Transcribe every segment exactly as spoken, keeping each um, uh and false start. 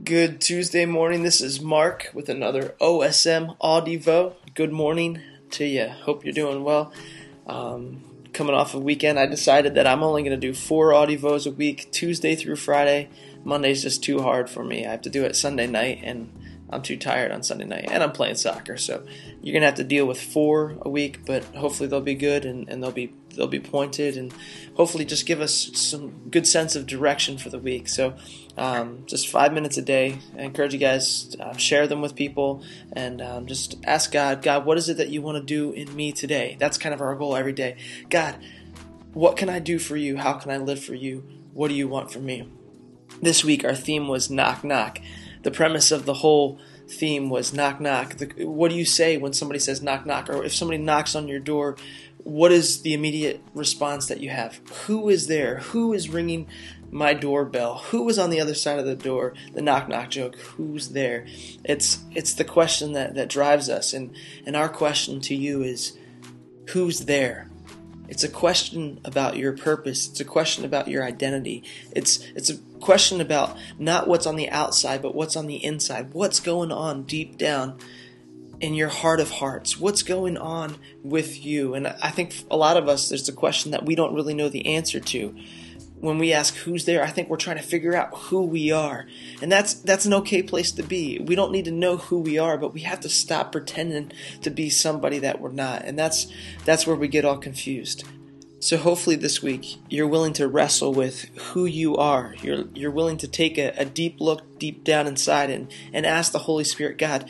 Good Tuesday morning. This is Mark with another O S M Audivo. Good morning to you. Hope you're doing well. Um, coming off a weekend, I decided that I'm only going to do four Audivos a week, Tuesday through Friday. Monday's just too hard for me. I have to do it Sunday night, and I'm too tired on Sunday night, and I'm playing soccer, so you're gonna have to deal with four a week. But hopefully they'll be good, and, and they'll be they'll be pointed, and hopefully just give us some good sense of direction for the week. So um, just five minutes a day. I encourage you guys to uh, share them with people, and um, just ask God, God, what is it that you want to do in me today? That's kind of our goal every day. God, what can I do for you? How can I live for you? What do you want from me? This week our theme was knock knock. The premise of the whole theme was knock knock. The, what do you say when somebody says knock knock? Or if somebody knocks on your door, what is the immediate response that you have? Who is there? Who is ringing my doorbell? Who is on the other side of the door? The knock knock joke. Who's there? It's it's the question that, that drives us. And, and our question to you is, who's there? It's a question about your purpose. It's a question about your identity. It's it's a question about not what's on the outside, but what's on the inside. What's going on deep down in your heart of hearts? What's going on with you? And I think a lot of us, there's a question that we don't really know the answer to. When we ask who's there, I think we're trying to figure out who we are. And that's that's an okay place to be. We don't need to know who we are, but we have to stop pretending to be somebody that we're not. And that's that's where we get all confused. So hopefully this week you're willing to wrestle with who you are. You're you're willing to take a, a deep look deep down inside and, and ask the Holy Spirit, God,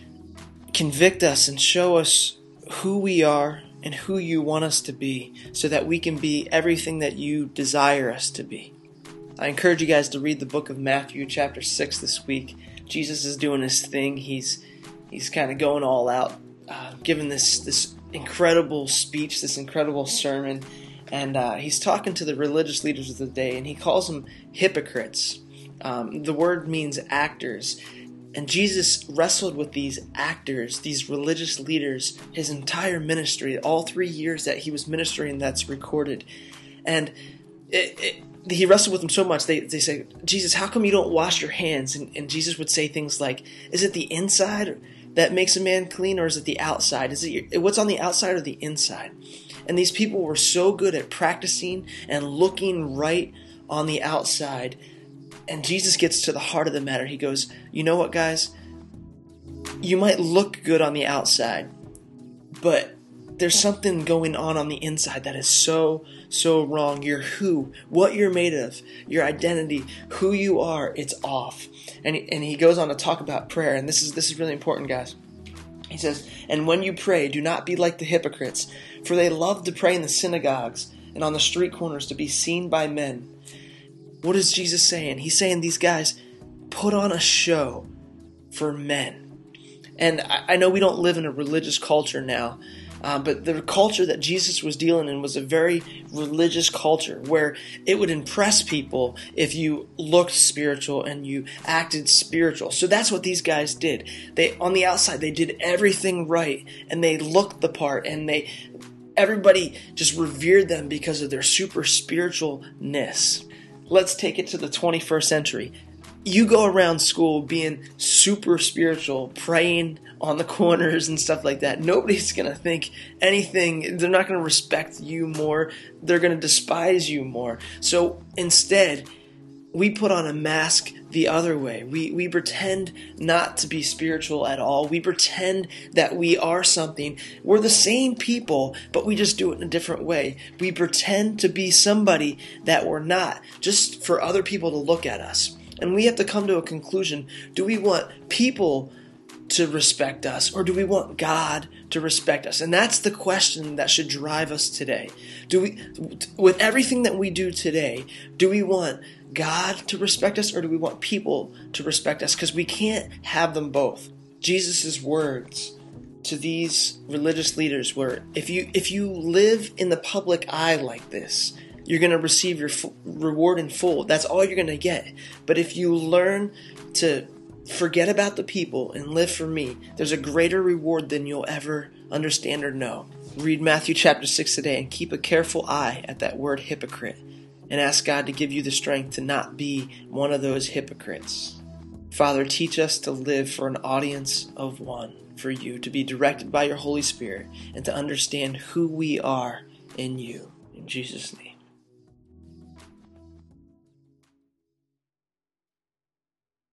convict us and show us who we are and who you want us to be, so that we can be everything that you desire us to be. I encourage you guys to read the book of Matthew chapter six this week. Jesus is doing his thing. He's he's kind of going all out, uh, giving this this incredible speech, this incredible sermon, and uh, he's talking to the religious leaders of the day, and he calls them hypocrites. Um, the word means actors. And Jesus wrestled with these actors, these religious leaders, his entire ministry, all three years that he was ministering that's recorded. And it, it, he wrestled with them so much, they, they say, Jesus, how come you don't wash your hands? And, and Jesus would say things like, is it the inside that makes a man clean, or is it the outside? Is it your, what's on the outside or the inside? And these people were so good at practicing and looking right on the outside. And Jesus gets to the heart of the matter. He goes, you know what, guys? You might look good on the outside, but there's something going on on the inside that is so, so wrong. Your who, what you're made of, your identity, who you are, it's off. And he, and he goes on to talk about prayer, and this is this is really important, guys. He says, and when you pray, do not be like the hypocrites, for they love to pray in the synagogues and on the street corners to be seen by men. What is Jesus saying? He's saying these guys put on a show for men. And I, I know we don't live in a religious culture now, uh, but the culture that Jesus was dealing in was a very religious culture where it would impress people if you looked spiritual and you acted spiritual. So that's what these guys did. They on the outside, they did everything right, and they looked the part, and they everybody just revered them because of their super spiritualness. Let's take it to the twenty-first century. You go around school being super spiritual, praying on the corners and stuff like that. Nobody's going to think anything. They're not going to respect you more. They're going to despise you more. So instead, we put on a mask the other way. We we pretend not to be spiritual at all. We pretend that we are something. We're the same people, but we just do it in a different way. We pretend to be somebody that we're not, just for other people to look at us. And we have to come to a conclusion. Do we want people to respect us, or do we want God to respect us? And that's the question that should drive us today. Do we, with everything that we do today, do we want God to respect us, or do we want people to respect us? Because we can't have them both. Jesus' words to these religious leaders were, if you if you live in the public eye like this, you're going to receive your f- reward in full. That's all you're going to get. But if you learn to forget about the people and live for me, there's a greater reward than you'll ever understand or know. Read Matthew chapter six today and keep a careful eye at that word hypocrite, and ask God to give you the strength to not be one of those hypocrites. Father, teach us to live for an audience of one, for you, to be directed by your Holy Spirit, and to understand who we are in you. In Jesus' name.